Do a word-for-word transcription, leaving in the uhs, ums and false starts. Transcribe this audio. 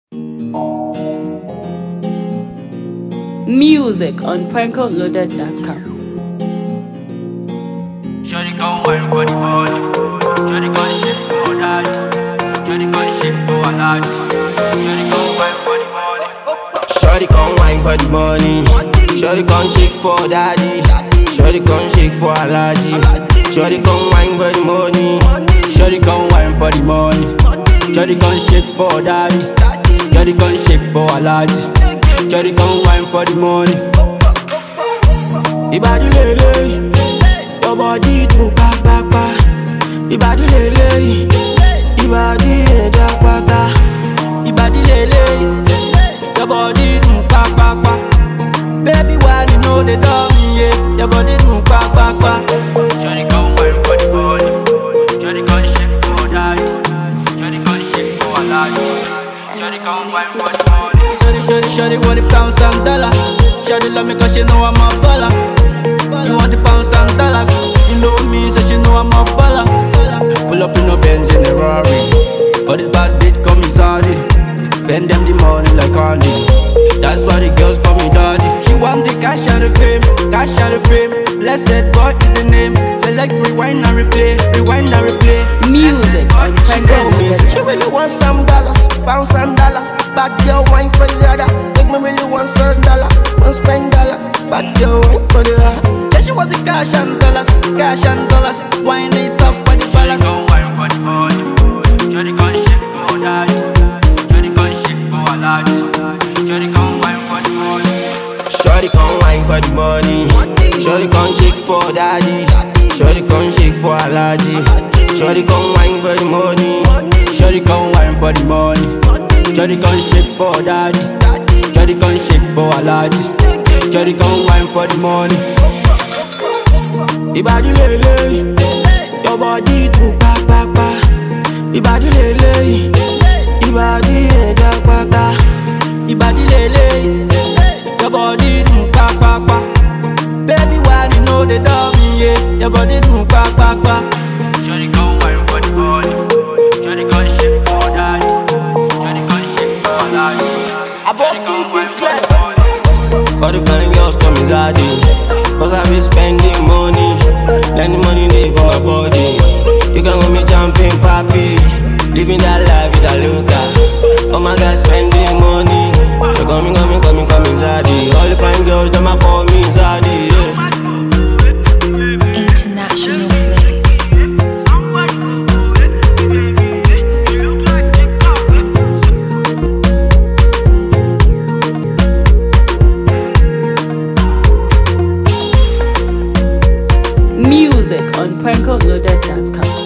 Music on Pranko Loaded dot com. Shawty gon' wine for the body. Shawty gon' shake for daddy. Shawty gon' shake for a daddy. Shawty gon' wine for the body. Shawty gon' wine for the money. Shawty gon' shake for daddy. Shawty gon' shake for allergy. Shawty gon' wine for the money. Shawty gon' wine for the money. Shawty gon' shake for daddy. Shawty gon' shake for a daddy. Shawty gon' wine for the money. Ibadi lele, your body too pa pa pa. Ibadi lele, ibadi eda pata. Ibadi lele, your body do pa pa pa. Baby, why you know they tell me, yeah, your body do pa pa pa. Shawty gon' wine for the body. Shawty gon' shake for daddy. Shawty gon' shake for a daddy. Shawty gon' wine for the body. Shawty, shawty, shawty want the pounds and dollars. Shawty love me 'cause she know I'm a baller. You want the pounds and dollars. You know me, so she know I'm a baller. Pull up in no Benz in a Rari. For this bad bitch call me Saudi. Spend them the money like candy. That's why the girls call me daddy. She want the cash out of fame, cash out of fame. Blessed boy is the name. Select, rewind and replay, rewind and replay. Music on She Pranko know me, Loaded so dot she com. really want some dollars, pounds and dollars. Bad girl wine for the other. Make me really want certain dollar, want spend dollar. Bad girl wine for the other. Yeah, she want the cash and dollars, cash and dollars. Wine it up for the dollars. Shawty gon' wine for the body. Shawty gon' shake for daddy. Shawty gon' shake for a daddy. Shawty gon' wine for the body. Shawty gon' wine for the money. Shawty gon' shake for daddy. Shawty gon' shake for allergy. Shawty gon' wine for the money. Shawty gon' wine for the money. Shawty gon' shake for daddy. Shawty gon' shake for a daddy. Shawty gon' wine for the money. Ibadi lele, your body too pa pa pa. Ibadi lele, ibadi eda pata. Ibadi lele, your body do pa pa pa. Baby, why you know they tell me, yeah, your body do pa pa pa. Shawty gon' wine for the body. Shawty gon' shake for daddy. Shawty gon' shake for a daddy. I bought Shawty gon' me wine big for the class. body. All the fine girls call me daddy. 'Cause I be spending money. Let the money live for my body. You can hold me jumping papi. Living that life with a loca. Oh my God, spending money. They call me, call me, call me, call me zaddy. All the fine girls, them a call me zaddy, yeah. International flames. Music on Pranko Loaded dot com.